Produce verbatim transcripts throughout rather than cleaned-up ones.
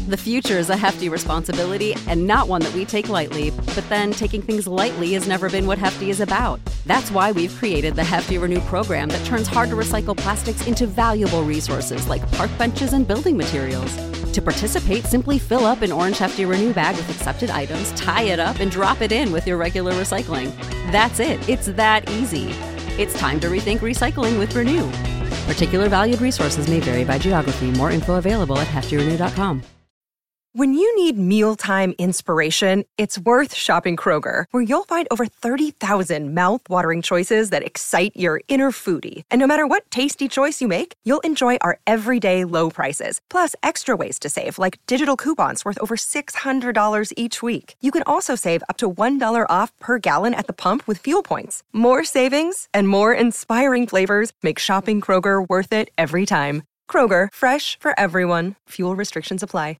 The future is a hefty responsibility and not one that we take lightly, but then taking things lightly has never been what Hefty is about. That's why we've created the Hefty Renew program that turns hard-to-recycle plastics into valuable resources like park benches and building materials. To participate, simply fill up an orange Hefty Renew bag with accepted items, tie it up, and drop it in with your regular recycling. That's it. It's that easy. It's time to rethink recycling with Renew. Particular valued resources may vary by geography. More info available at hefty renew dot com. When you need mealtime inspiration, it's worth shopping Kroger, where you'll find over thirty thousand mouth-watering choices that excite your inner foodie. And no matter what tasty choice you make, you'll enjoy our everyday low prices, plus extra ways to save, like digital coupons worth over six hundred dollars each week. You can also save up to one dollar off per gallon at the pump with fuel points. More savings and more inspiring flavors make shopping Kroger worth it every time. Kroger, fresh for everyone. Fuel restrictions apply.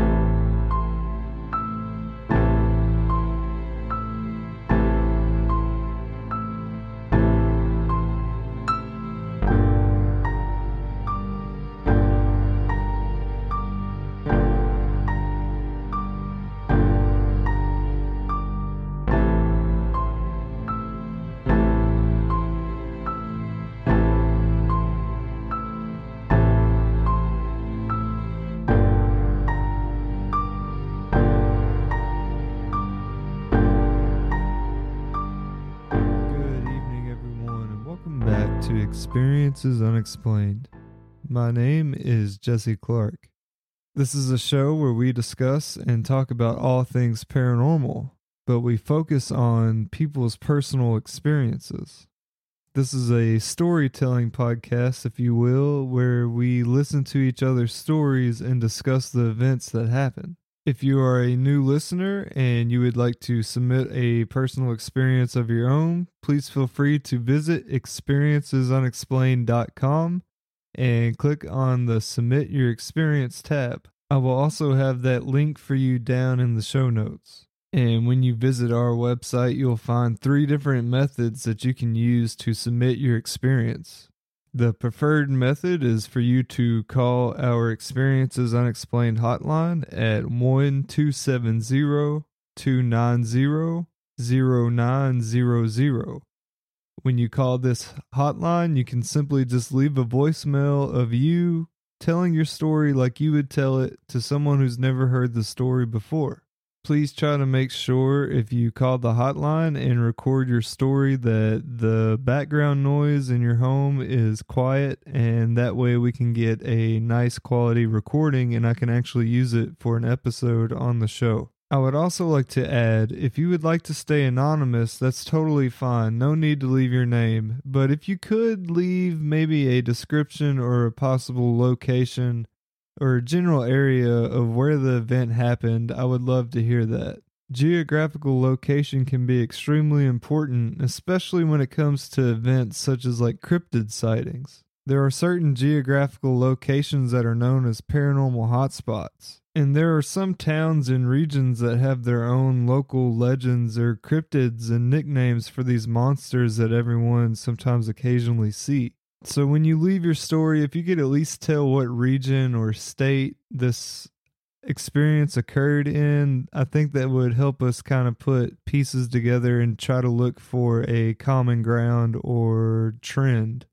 To Experiences Unexplained. My name is Jesse Clark. This is a show where we discuss and talk about all things paranormal, but we focus on people's personal experiences. This is a storytelling podcast, if you will, where we listen to each other's stories and discuss the events that happen. If you are a new listener and you would like to submit a personal experience of your own, please feel free to visit experiences unexplained dot com and click on the Submit Your Experience tab. I will also have that link for you down in the show notes. And when you visit our website, you'll find three different methods that you can use to submit your experience. The preferred method is for you to call our Experiences Unexplained hotline at one two seven zero, two nine zero, zero nine zero zero. When you call this hotline, you can simply just leave a voicemail of you telling your story like you would tell it to someone who's never heard the story before. Please try to make sure if you call the hotline and record your story that the background noise in your home is quiet, and that way we can get a nice quality recording and I can actually use it for an episode on the show. I would also like to add, if you would like to stay anonymous, that's totally fine. No need to leave your name. But if you could leave maybe a description or a possible location or a general area of where the event happened, I would love to hear that. Geographical location can be extremely important, especially when it comes to events such as like cryptid sightings. There are certain geographical locations that are known as paranormal hotspots, and there are some towns and regions that have their own local legends or cryptids and nicknames for these monsters that everyone sometimes occasionally see. So when you leave your story, if you could at least tell what region or state this experience occurred in, I think that would help us kind of put pieces together and try to look for a common ground or trend.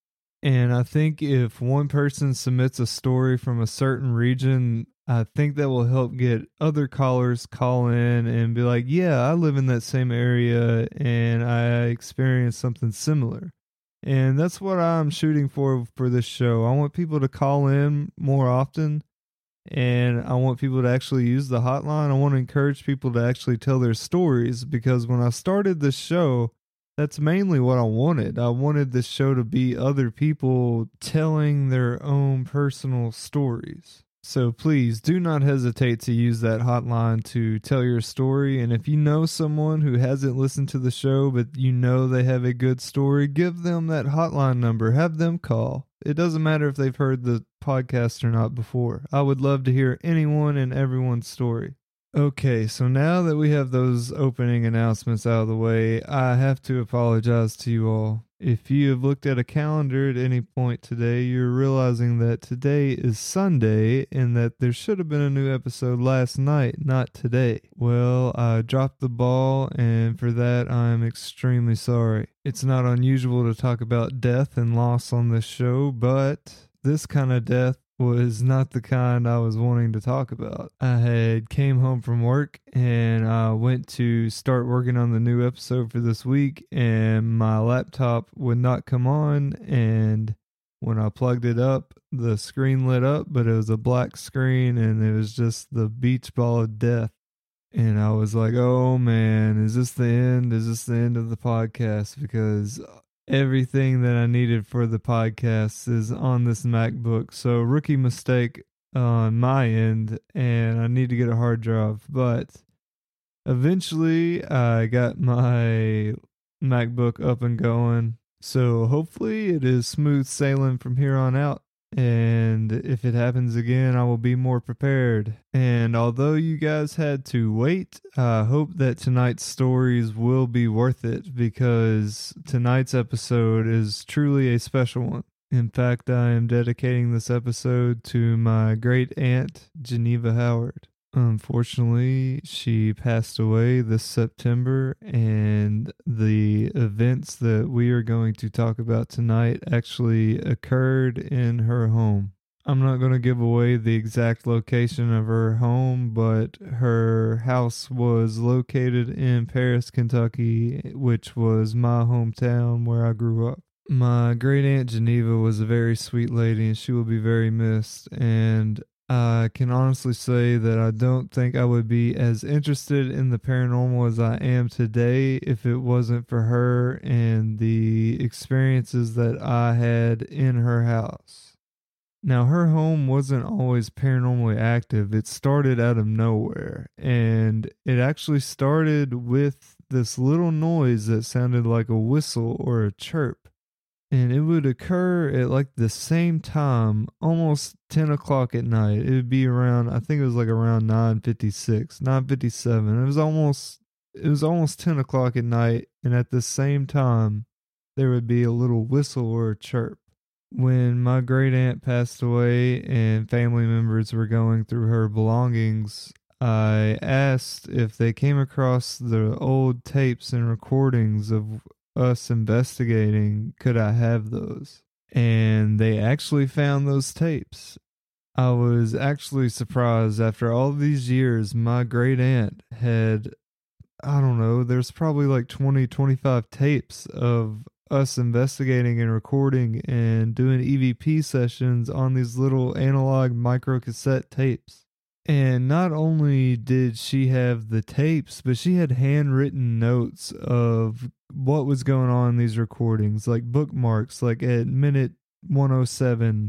And I think if one person submits a story from a certain region, I think that will help get other callers call in and be like, yeah, I live in that same area and I experienced something similar. And that's what I'm shooting for for this show. I want people to call in more often, and I want people to actually use the hotline. I want to encourage people to actually tell their stories, because when I started this show, that's mainly what I wanted. I wanted this show to be other people telling their own personal stories. So please do not hesitate to use that hotline to tell your story. And if you know someone who hasn't listened to the show, but you know they have a good story, give them that hotline number. Have them call. It doesn't matter if they've heard the podcast or not before. I would love to hear anyone and everyone's story. Okay, so now that we have those opening announcements out of the way, I have to apologize to you all. If you have looked at a calendar at any point today, you're realizing that today is Sunday and that there should have been a new episode last night, not today. Well, I dropped the ball, and for that, I'm extremely sorry. It's not unusual to talk about death and loss on this show, but this kind of death was not the kind I was wanting to talk about. I had came home from work and I went to start working on the new episode for this week, and my laptop would not come on, and when I plugged it up, the screen lit up, but it was a black screen and it was just the beach ball of death. And I was like, oh man, is this the end? Is this the end of the podcast? Because everything that I needed for the podcast is on this MacBook. So rookie mistake on my end, and I need to get a hard drive. But eventually I got my MacBook up and going. So hopefully it is smooth sailing from here on out. And if it happens again, I will be more prepared. And although you guys had to wait, I hope that tonight's stories will be worth it, because tonight's episode is truly a special one. In fact, I am dedicating this episode to my great aunt, Geneva Howard. Unfortunately, she passed away this September, and the events that we are going to talk about tonight actually occurred in her home. I'm not going to give away the exact location of her home, but her house was located in Paris, Kentucky, which was my hometown where I grew up. My great aunt Geneva was a very sweet lady, and she will be very missed, and I can honestly say that I don't think I would be as interested in the paranormal as I am today if it wasn't for her and the experiences that I had in her house. Now, her home wasn't always paranormally active. It started out of nowhere, and it actually started with this little noise that sounded like a whistle or a chirp. And it would occur at like the same time, almost ten o'clock at night. It would be around, I think it was like around nine fifty-six, nine fifty-seven. It was almost, it was almost ten o'clock at night. And at the same time, there would be a little whistle or a chirp. When my great aunt passed away and family members were going through her belongings, I asked if they came across the old tapes and recordings of us investigating, could I have those? And they actually found those tapes. I was actually surprised. After all these years, my great aunt had, I don't know, there's probably like twenty, twenty-five tapes of us investigating and recording and doing E V P sessions on these little analog micro cassette tapes. And not only did she have the tapes, but she had handwritten notes of what was going on in these recordings, like bookmarks. Like at minute one oh seven,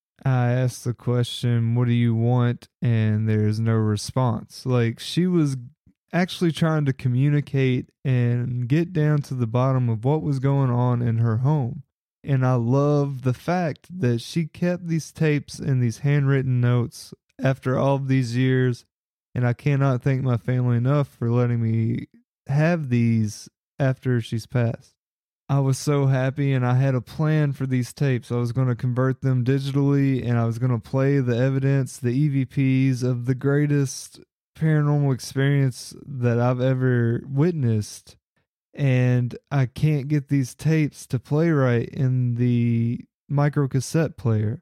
I asked the question, what do you want? And there's no response. Like, she was actually trying to communicate and get down to the bottom of what was going on in her home. And I love the fact that she kept these tapes and these handwritten notes after all of these years, and I cannot thank my family enough for letting me have these after she's passed. I was so happy, and I had a plan for these tapes. I was going to convert them digitally, and I was going to play the evidence, the E V Ps of the greatest paranormal experience that I've ever witnessed. And I can't get these tapes to play right in the micro cassette player.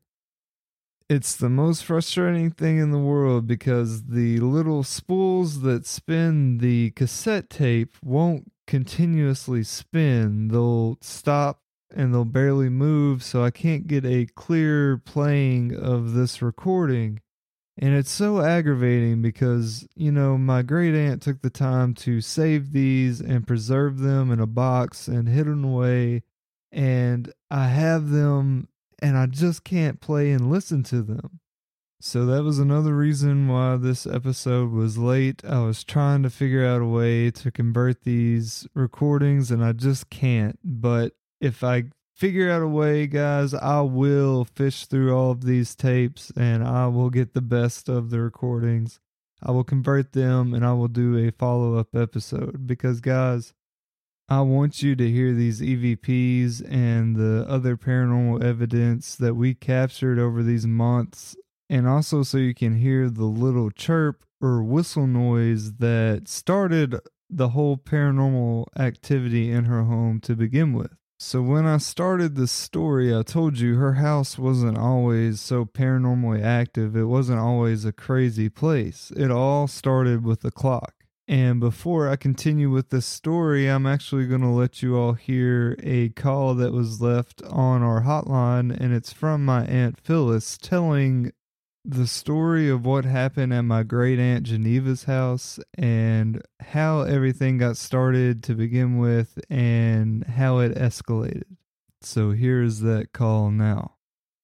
It's the most frustrating thing in the world, because the little spools that spin the cassette tape won't continuously spin. They'll stop and they'll barely move, so I can't get a clear playing of this recording. And it's so aggravating because, you know, my great aunt took the time to save these and preserve them in a box and hidden away, and I have them and I just can't play and listen to them. So that was another reason why this episode was late. I was trying to figure out a way to convert these recordings, and I just can't. But if I figure out a way, guys, I will fish through all of these tapes, and I will get the best of the recordings. I will convert them, and I will do a follow-up episode. Because, guys, I want you to hear these E V Ps and the other paranormal evidence that we captured over these months, and also so you can hear the little chirp or whistle noise that started the whole paranormal activity in her home to begin with. So when I started this story, I told you her house wasn't always so paranormally active. It wasn't always a crazy place. It all started with the clock. And before I continue with this story, I'm actually going to let you all hear a call that was left on our hotline, and it's from my Aunt Phyllis telling the story of what happened at my great aunt Geneva's house and how everything got started to begin with and how it escalated. So here's that call now.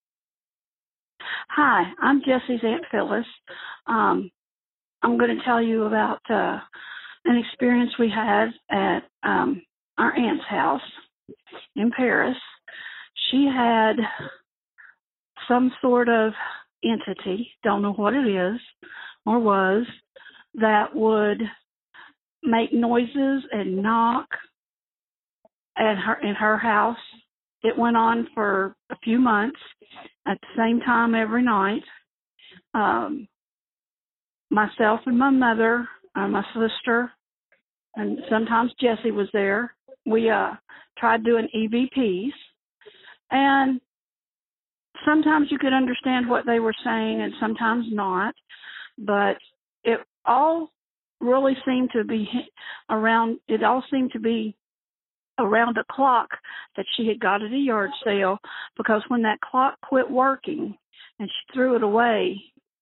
Hi, I'm Jesse's Aunt Phyllis. Um, I'm going to tell you about uh, an experience we had at um, our aunt's house in Paris. She had some sort of entity, don't know what it is or was, that would make noises and knock at her in her house. It went on for a few months at the same time every night. Um, myself and my mother, uh, my sister, and sometimes Jesse was there. We uh, tried doing E V Ps, and sometimes you could understand what they were saying and sometimes not, but it all really seemed to be around, it all seemed to be around a clock that she had got at a yard sale, because when that clock quit working and she threw it away,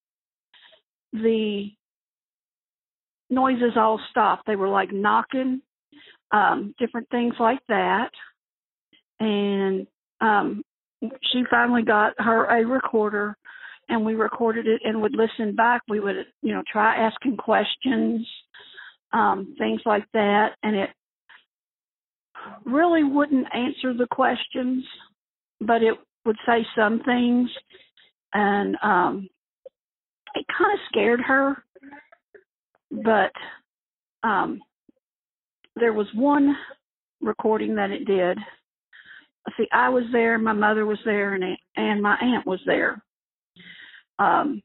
the noises all stopped. They were like knocking, um, different things like that. And um, she finally got her a recorder, and we recorded it and would listen back. We would, you know, try asking questions, um, things like that. And it really wouldn't answer the questions, but it would say some things. And um, it kind of scared her. But um, there was one recording that it did. See, I was there, my mother was there, and and my aunt was there. Um,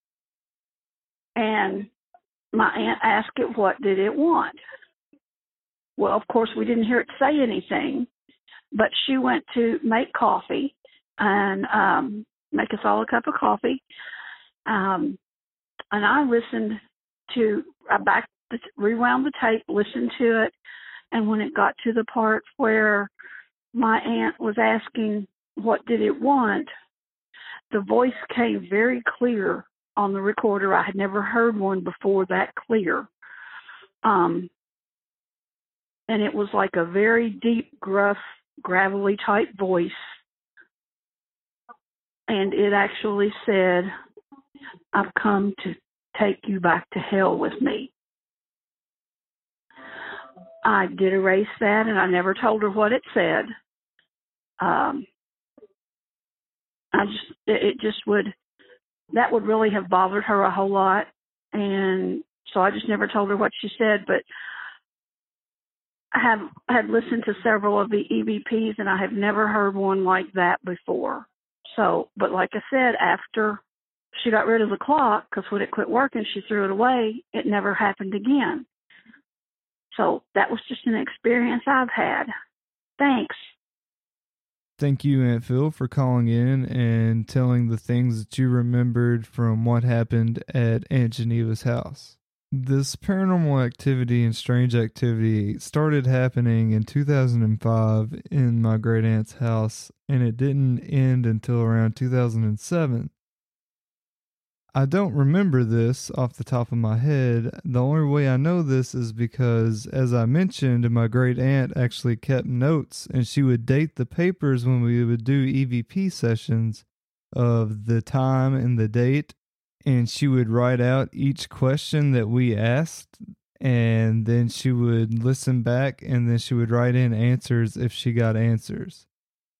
and my aunt asked it, what did it want? Well, of course, we didn't hear it say anything, but she went to make coffee and um, make us all a cup of coffee. Um, and I listened to, I back, rewound the tape, listened to it, and when it got to the part where my aunt was asking, what did it want? The voice came very clear on the recorder. I had never heard one before that clear. Um, and it was like a very deep, gruff, gravelly type voice. And it actually said, I've come to take you back to hell with me. I did erase that, and I never told her what it said. Um, I just, it just would, that would really have bothered her a whole lot. And so I just never told her what she said, but I have had listened to several of the E V Ps, and I have never heard one like that before. So, but like I said, after she got rid of the clock, because when it quit working, she threw it away, it never happened again. So that was just an experience I've had. Thanks. Thank you, Aunt Phil, for calling in and telling the things that you remembered from what happened at Aunt Geneva's house. This paranormal activity and strange activity started happening in two thousand five in my great aunt's house, and it didn't end until around two thousand seven. I don't remember this off the top of my head. The only way I know this is because, as I mentioned, my great aunt actually kept notes, and she would date the papers when we would do E V P sessions of the time and the date, and she would write out each question that we asked, and then she would listen back, and then she would write in answers if she got answers.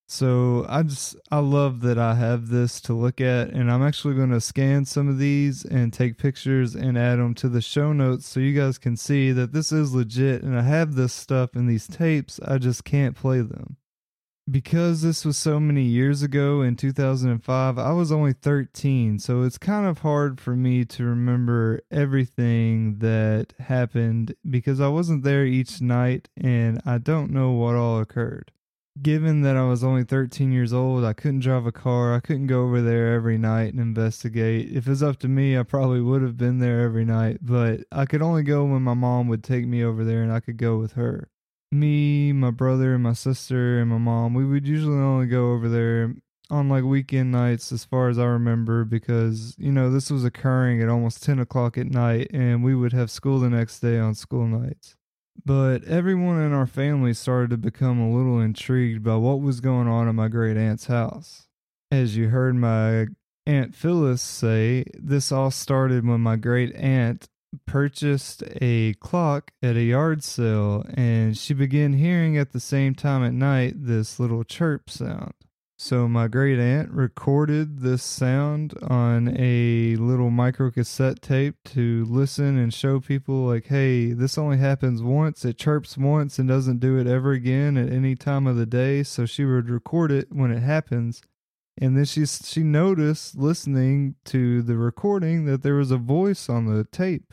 So I just, I love that I have this to look at, and I'm actually going to scan some of these and take pictures and add them to the show notes so you guys can see that this is legit and I have this stuff in these tapes. I just can't play them. Because this was so many years ago in two thousand five, I was only thirteen, so it's kind of hard for me to remember everything that happened because I wasn't there each night and I don't know what all occurred. Given that I was only thirteen years old, I couldn't drive a car, I couldn't go over there every night and investigate. If it was up to me, I probably would have been there every night, but I could only go when my mom would take me over there and I could go with her. Me, my brother, my sister, and my mom, we would usually only go over there on like weekend nights as far as I remember because, you know, this was occurring at almost ten o'clock at night and we would have school the next day on school nights. But everyone in our family started to become a little intrigued by what was going on at my great aunt's house. As you heard my Aunt Phyllis say, this all started when my great aunt purchased a clock at a yard sale and she began hearing at the same time at night this little chirp sound. So my great aunt recorded this sound on a little micro cassette tape to listen and show people like, hey, this only happens once, it chirps once and doesn't do it ever again at any time of the day. So she would record it when it happens. And then she she noticed listening to the recording that there was a voice on the tape.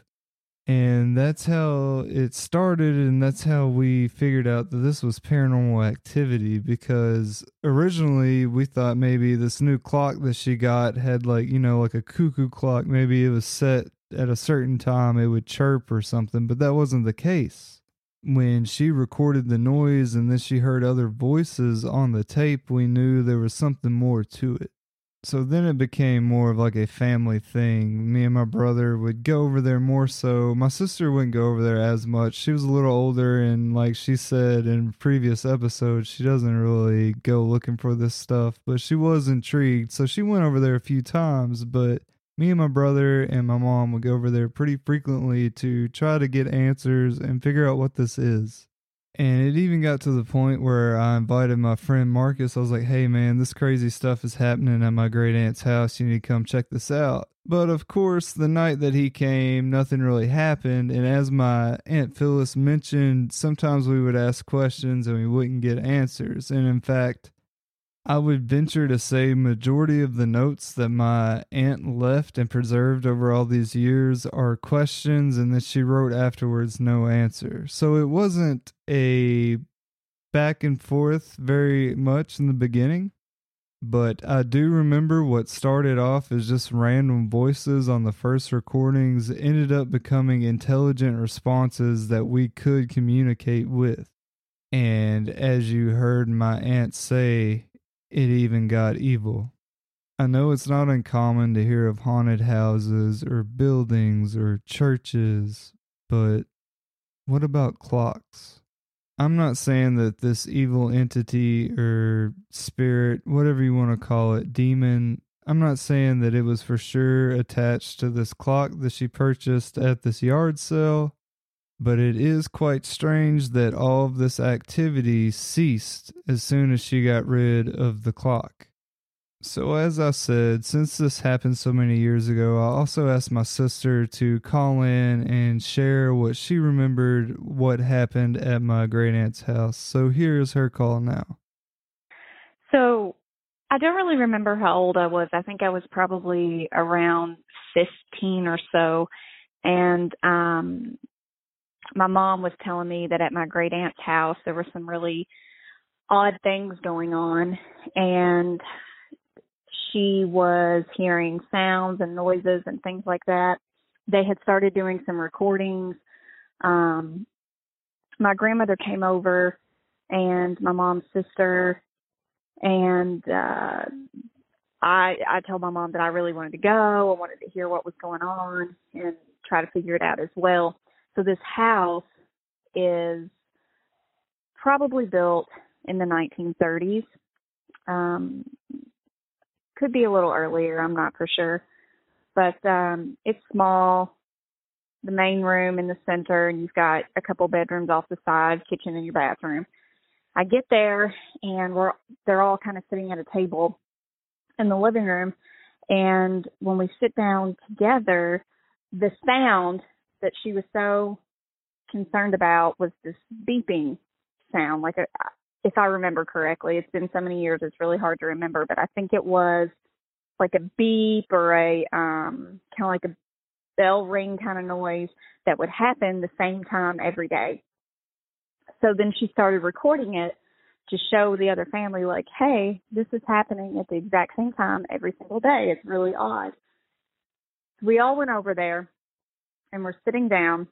And that's how it started, and that's how we figured out that this was paranormal activity, because originally we thought maybe this new clock that she got had like, you know, like a cuckoo clock. Maybe it was set at a certain time, it would chirp or something, but that wasn't the case. When she recorded the noise and then she heard other voices on the tape, we knew there was something more to it. So then it became more of like a family thing. Me and my brother would go over there more so. My sister wouldn't go over there as much. She was a little older, and like she said in previous episodes, she doesn't really go looking for this stuff, but she was intrigued. So she went over there a few times, but me and my brother and my mom would go over there pretty frequently to try to get answers and figure out what this is. And it even got to the point where I invited my friend Marcus. I was like, hey man, this crazy stuff is happening at my great aunt's house. You need to come check this out. But of course, the night that he came, nothing really happened. And as my Aunt Phyllis mentioned, sometimes we would ask questions and we wouldn't get answers. And in fact, I would venture to say majority of the notes that my aunt left and preserved over all these years are questions, and that she wrote afterwards no answer. So it wasn't a back and forth very much in the beginning, but I do remember what started off as just random voices on the first recordings ended up becoming intelligent responses that we could communicate with. And as you heard my aunt say, it even got evil. I know it's not uncommon to hear of haunted houses or buildings or churches, but what about clocks? I'm not saying that this evil entity or spirit, whatever you want to call it, demon, I'm not saying that it was for sure attached to this clock that she purchased at this yard sale. But it is quite strange that all of this activity ceased as soon as she got rid of the clock. So as I said, since this happened so many years ago, I also asked my sister to call in and share what she remembered what happened at my great aunt's house. So here's her call now. So I don't really remember how old I was. I think I was probably around fifteen or so. And, um, my mom was telling me that at my great aunt's house, there were some really odd things going on, and she was hearing sounds and noises and things like that. They had started doing some recordings. Um, my grandmother came over and my mom's sister, and uh, I, I told my mom that I really wanted to go. I wanted to hear what was going on and try to figure it out as well. So this house is probably built in the nineteen thirties. Um, could be a little earlier, I'm not for sure. But um, it's small, the main room in the center, and you've got a couple bedrooms off the side, kitchen and your bathroom. I get there, and we're they're all kind of sitting at a table in the living room. And when we sit down together, the sound that she was so concerned about was this beeping sound. Like, a, if I remember correctly, it's been so many years, it's really hard to remember, but I think it was like a beep or a um, kind of like a bell ring kind of noise that would happen the same time every day. So then she started recording it to show the other family, like, hey, this is happening at the exact same time every single day. It's really odd. We all went over there, and we're sitting down,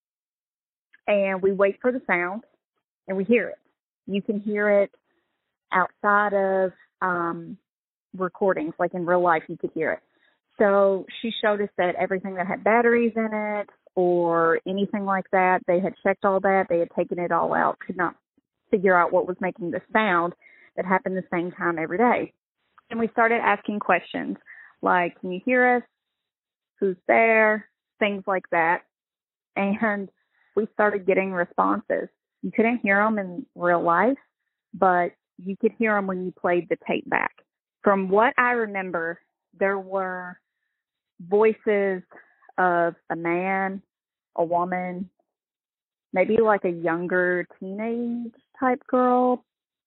and we wait for the sound, and we hear it. You can hear it outside of um, recordings, like in real life, you could hear it. So she showed us that everything that had batteries in it or anything like that, they had checked all that. They had taken it all out, could not figure out what was making the sound that happened the same time every day. And we started asking questions like, can you hear us? Who's there? Things like that. And we started getting responses. You couldn't hear them in real life, but you could hear them when you played the tape back. From what I remember, there were voices of a man, a woman, maybe like a younger teenage type girl.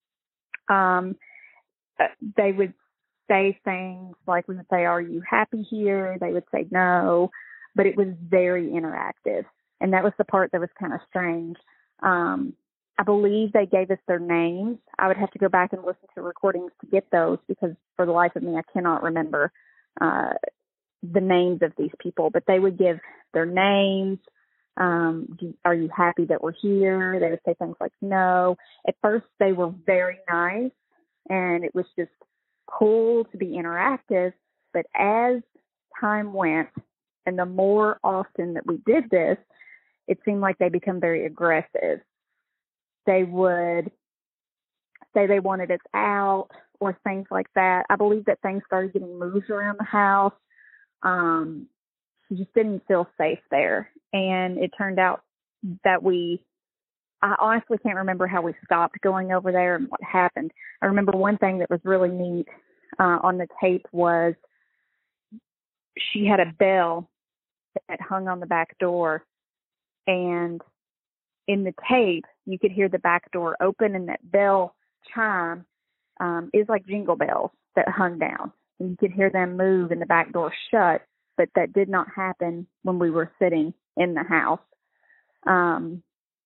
Um, they would say things like, we would say, are you happy here? They would say no, but it was very interactive. And that was the part that was kind of strange. Um, I believe they gave us their names. I would have to go back and listen to recordings to get those because for the life of me, I cannot remember uh, the names of these people, but they would give their names. Um, do, are you happy that we're here? They would say things like no. At first, they were very nice, and it was just cool to be interactive. But as time went, and the more often that we did this, it seemed like they become very aggressive. They would say they wanted us out or things like that. I believe that things started getting moved around the house. Um, she just didn't feel safe there. And it turned out that we, I honestly can't remember how we stopped going over there and what happened. I remember one thing that was really neat uh, on the tape was she had a bell that hung on the back door. And in the tape, you could hear the back door open, and that bell chime um, is like jingle bells that hung down. And you could hear them move and the back door shut, but that did not happen when we were sitting in the house. Um,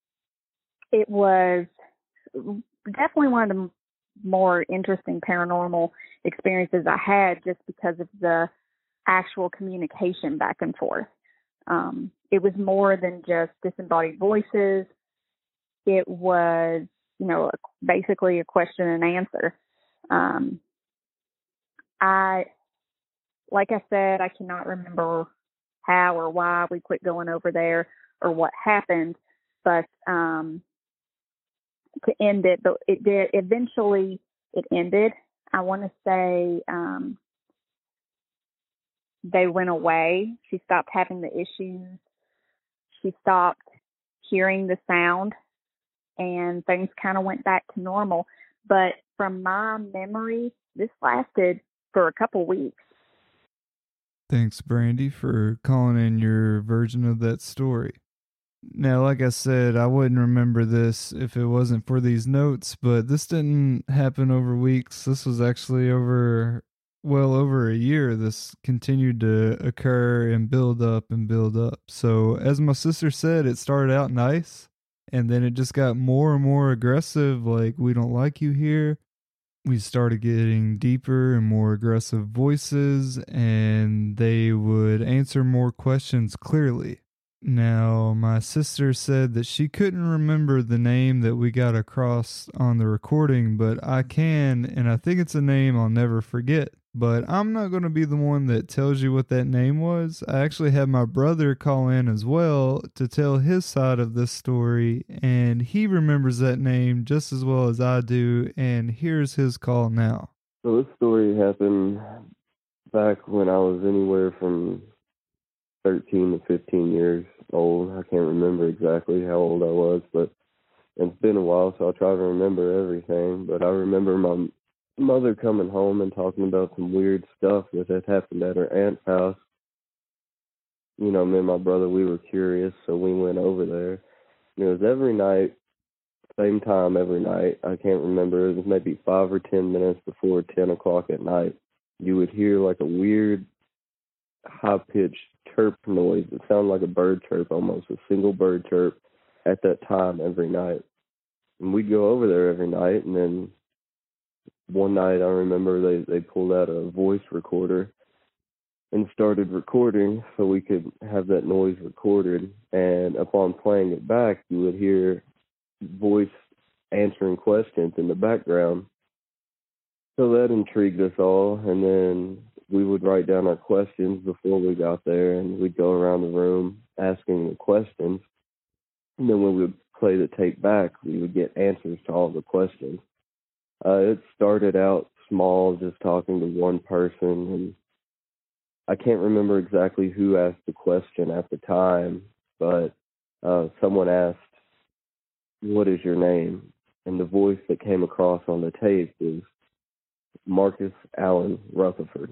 it was definitely one of the more interesting paranormal experiences I had just because of the actual communication back and forth. Um, it was more than just disembodied voices. It was, you know, basically a question and answer. Um, I, like I said, I cannot remember how or why we quit going over there or what happened, but um, to end it, but it did, eventually it ended. I want to say um, they went away. She stopped having the issues. She stopped hearing the sound, and things kind of went back to normal. But from my memory, this lasted for a couple weeks. Thanks, Brandy, for calling in your version of that story. Now, like I said, I wouldn't remember this if it wasn't for these notes, but this didn't happen over weeks. This was actually over, well, over a year. This continued to occur and build up and build up. So, as my sister said, it started out nice, and then it just got more and more aggressive, like, we don't like you here. We started getting deeper and more aggressive voices, and they would answer more questions clearly. Now, my sister said that she couldn't remember the name that we got across on the recording, but I can, and I think it's a name I'll never forget. But I'm not going to be the one that tells you what that name was. I actually had my brother call in as well to tell his side of this story, and he remembers that name just as well as I do, and here's his call now. So this story happened back when I was anywhere from thirteen to fifteen years old. I can't remember exactly how old I was, but And it's been a while, so I'll try to remember everything. But I remember my mother coming home and talking about some weird stuff that had happened at her aunt's house. You know, me and my brother, we were curious, so we went over there. And it was every night, same time every night. I can't remember. It was maybe five or ten minutes before ten o'clock at night. You would hear like a weird, high-pitched chirp noise. It sounded like a bird chirp almost, a single bird chirp at that time every night. And we'd go over there every night, and then one night I remember they, they pulled out a voice recorder and started recording so we could have that noise recorded. And upon playing it back, you would hear voice answering questions in the background. So that intrigued us all, and then we would write down our questions before we got there, and we'd go around the room asking the questions. And then when we would play the tape back, we would get answers to all the questions. Uh, it started out small, just talking to one person, and I can't remember exactly who asked the question at the time, but uh, someone asked, "What is your name?" And the voice that came across on the tape was Marcus Allen Rutherford.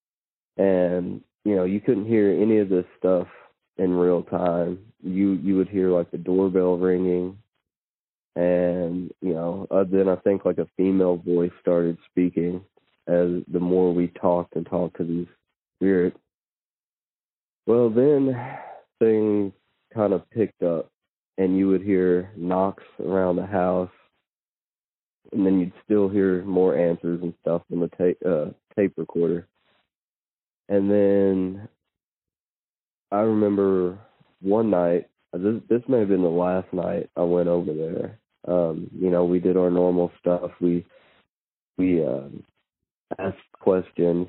And, you know, you couldn't hear any of this stuff in real time. You you would hear, like, the doorbell ringing, and, you know, uh, then I think, like, a female voice started speaking as the more we talked and talked to these spirits. Well, then things kind of picked up, and you would hear knocks around the house, and then you'd still hear more answers and stuff on the tape, uh, tape recorder. And then I remember one night, this, this may have been the last night I went over there. Um, you know, we did our normal stuff. We we um, asked questions.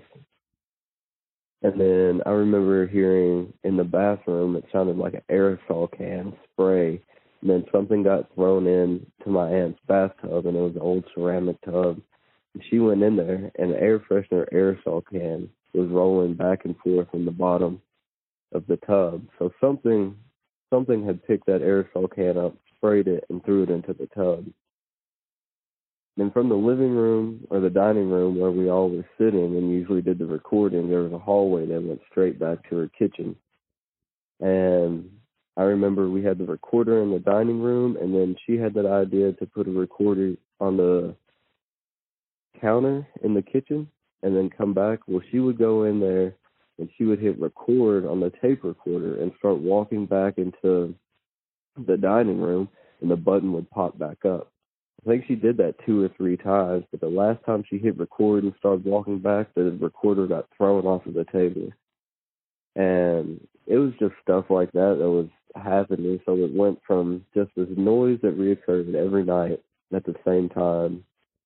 And then I remember hearing in the bathroom, it sounded like an aerosol can spray. And then something got thrown in to my aunt's bathtub, and it was an old ceramic tub. And she went in there, and the air freshener aerosol can was rolling back and forth in the bottom of the tub. So something something had picked that aerosol can up, sprayed it, and threw it into the tub. And from the living room or the dining room where we all were sitting and usually did the recording, there was a hallway that went straight back to her kitchen. And I remember we had the recorder in the dining room, and then she had that idea to put a recorder on the counter in the kitchen and then come back. Well, she would go in there and she would hit record on the tape recorder and start walking back into the dining room, and the button would pop back up. I think she did that two or three times, but the last time she hit record and started walking back, the recorder got thrown off of the table. And it was just stuff like that that was happening. So it went from just this noise that reoccurred every night at the same time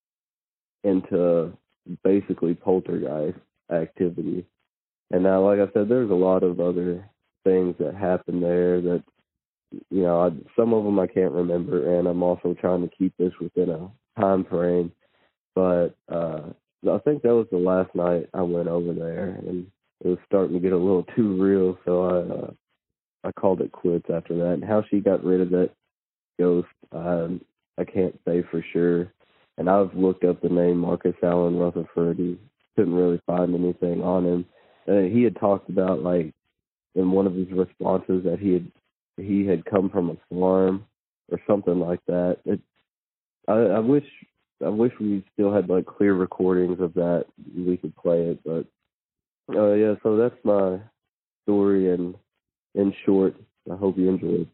into basically poltergeist activity. And now, like I said, there's a lot of other things that happen there that, you know, I, some of them I can't remember, and I'm also trying to keep this within a time frame. But uh, I think that was the last night I went over there, and it was starting to get a little too real, so I uh, I called it quits after that. And how she got rid of that ghost, um, I can't say for sure. And I've looked up the name Marcus Allen Rutherford and couldn't really find anything on him. Uh, he had talked about, like, in one of his responses that he had he had come from a farm or something like that. It, I, I wish I wish we still had, like, clear recordings of that. We could play it, but uh, yeah. So that's my story, and in short, I hope you enjoyed.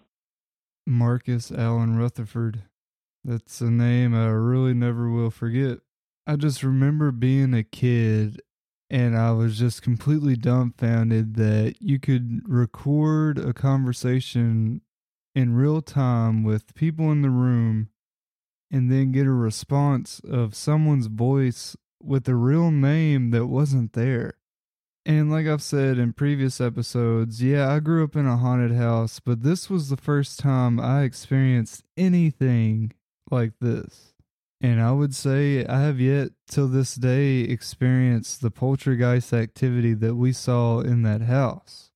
Marcus Allen Rutherford. That's a name I really never will forget. I just remember being a kid, and I was just completely dumbfounded that you could record a conversation in real time with people in the room and then get a response of someone's voice with a real name that wasn't there. And like I've said in previous episodes, yeah, I grew up in a haunted house, but this was the first time I experienced anything like this. And I would say I have yet till this day experienced the poltergeist activity that we saw in that house.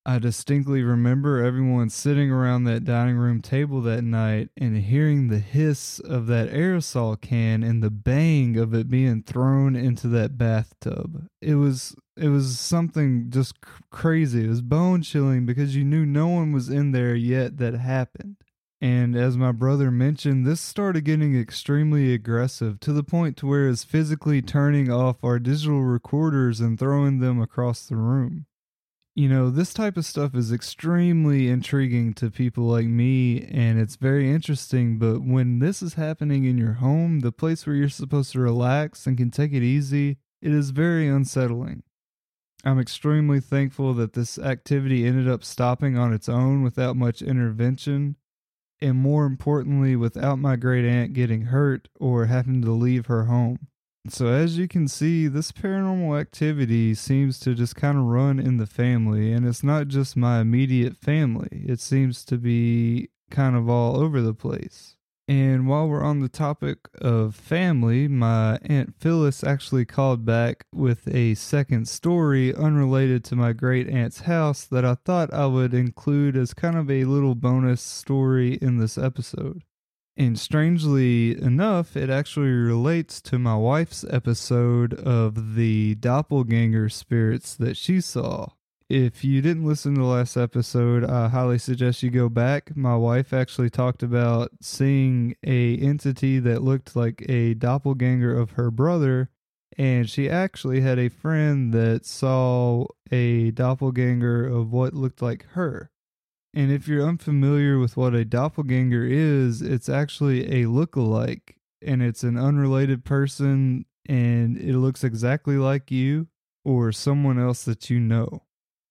I distinctly remember everyone sitting around that dining room table that night and hearing the hiss of that aerosol can and the bang of it being thrown into that bathtub. It was it was something just cr- crazy. It was bone chilling because you knew no one was in there yet that happened. And as my brother mentioned, this started getting extremely aggressive to the point to where it's physically turning off our digital recorders and throwing them across the room. You know, this type of stuff is extremely intriguing to people like me, and it's very interesting, but when this is happening in your home, the place where you're supposed to relax and can take it easy, it is very unsettling. I'm extremely thankful that this activity ended up stopping on its own without much intervention, and more importantly, without my great aunt getting hurt or having to leave her home. So as you can see, this paranormal activity seems to just kind of run in the family, and it's not just my immediate family. It seems to be kind of all over the place. And while we're on the topic of family, my Aunt Phyllis actually called back with a second story unrelated to my great aunt's house that I thought I would include as kind of a little bonus story in this episode. And strangely enough, it actually relates to my wife's episode of the doppelganger spirits that she saw. If you didn't listen to the last episode, I highly suggest you go back. My wife actually talked about seeing a entity that looked like a doppelganger of her brother, and she actually had a friend that saw a doppelganger of what looked like her. And if you're unfamiliar with what a doppelganger is, it's actually a look-alike, and it's an unrelated person, and it looks exactly like you or someone else that you know.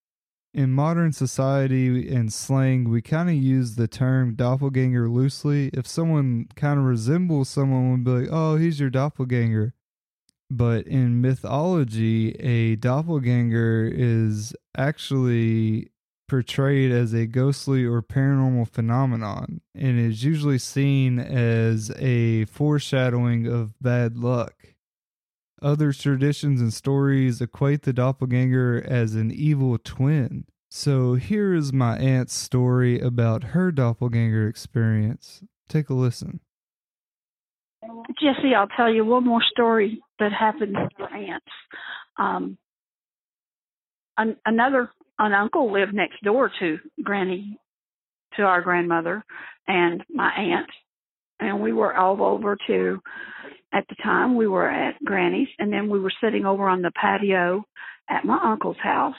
In modern society and slang, we kind of use the term doppelganger loosely. If someone kind of resembles someone, we'll be like, oh, he's your doppelganger. But in mythology, a doppelganger is actually portrayed as a ghostly or paranormal phenomenon, and is usually seen as a foreshadowing of bad luck. Other traditions and stories equate the doppelganger as an evil twin. So here is my aunt's story about her doppelganger experience. Take a listen. Jesse, I'll tell you one more story that happened with your aunts. Um, an, another an uncle lived next door to Granny, to our grandmother and my aunt, and we were all over to. At the time, we were at Granny's, and then we were sitting over on the patio at my uncle's house.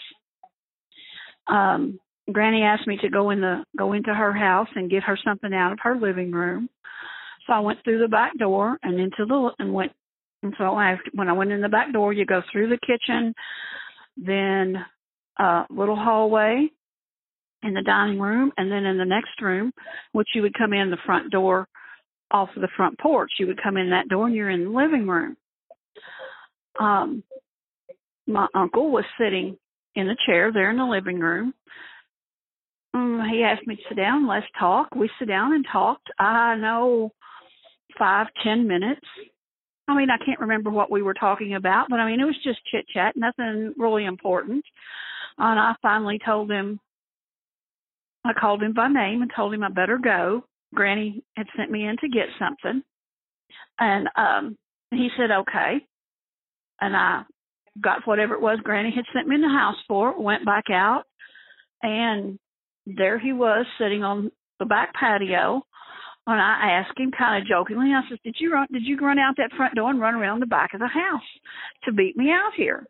Um, Granny asked me to go in the go into her house and get her something out of her living room. So I went through the back door and into the and went. And so I, when I went in the back door, you go through the kitchen, then a little hallway in the dining room, and then in the next room, which you would come in the front door. Off of the front porch. You would come in that door and you're in the living room. Um, my uncle was sitting in a chair there in the living room. Um, he asked me to sit down, let's talk. We sit down and talked. I know five, ten minutes. I mean, I can't remember what we were talking about, but I mean, it was just chit chat, nothing really important. And I finally told him, I called him by name and told him I better go. Granny had sent me in to get something, and um, he said, okay. And I got whatever it was Granny had sent me in the house for, went back out, and there he was sitting on the back patio. And I asked him kind of jokingly, I said, did you run, did you run out that front door and run around the back of the house to beat me out here?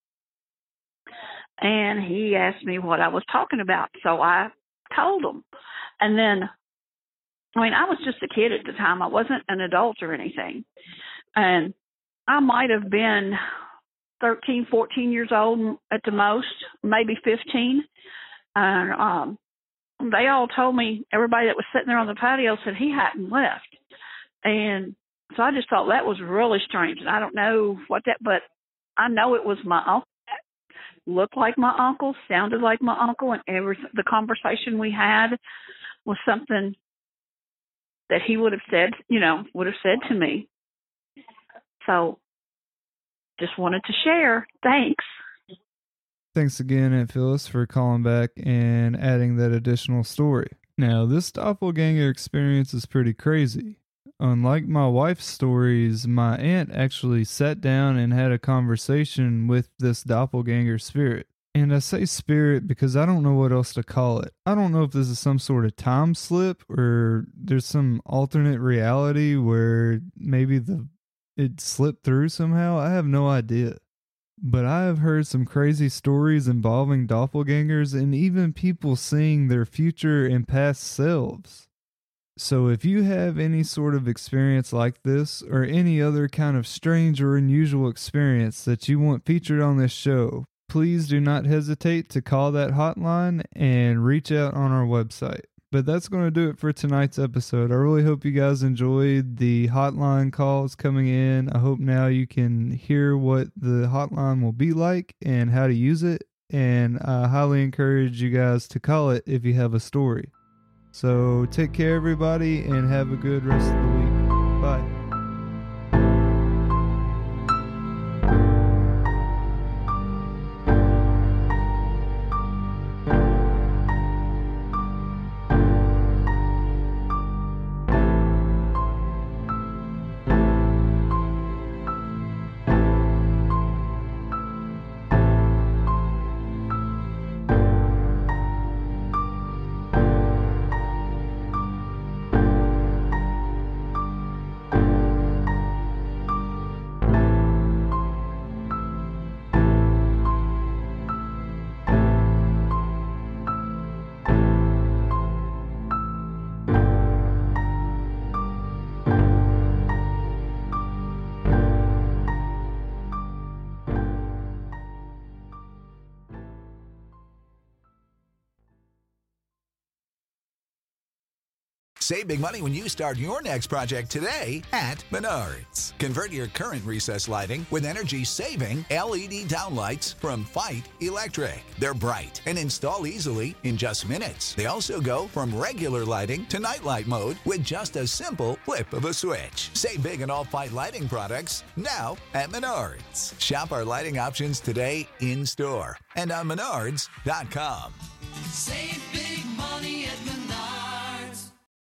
And he asked me what I was talking about, so I told him. And then I mean, I was just a kid at the time. I wasn't an adult or anything. And I might have been thirteen, fourteen years old at the most, maybe fifteen. And um, they all told me, everybody that was sitting there on the patio said he hadn't left. And so I just thought that was really strange. And I don't know what that, but I know it was my uncle. Looked like my uncle, sounded like my uncle, and every, the conversation we had was something that he would have said, you know, would have said to me. So just wanted to share. Thanks. Thanks again, Aunt Phyllis, for calling back and adding that additional story. Now, this doppelganger experience is pretty crazy. Unlike my wife's stories, my aunt actually sat down and had a conversation with this doppelganger spirit. And I say spirit because I don't know what else to call it. I don't know if this is some sort of time slip or there's some alternate reality where maybe the it slipped through somehow. I have no idea. But I have heard some crazy stories involving doppelgangers and even people seeing their future and past selves. So if you have any sort of experience like this or any other kind of strange or unusual experience that you want featured on this show, please do not hesitate to call that hotline and reach out on our website. But that's going to do it for tonight's episode. I really hope you guys enjoyed the hotline calls coming in. I hope now you can hear what the hotline will be like and how to use it. And I highly encourage you guys to call it if you have a story. So take care, everybody, and have a good rest of the week. Bye. Save big money when you start your next project today at Menards. Convert your current recessed lighting with energy-saving L E D downlights from Fight Electric. They're bright and install easily in just minutes. They also go from regular lighting to nightlight mode with just a simple flip of a switch. Save big on all Fight lighting products now at Menards. Shop our lighting options today in-store and on menards dot com. Save big.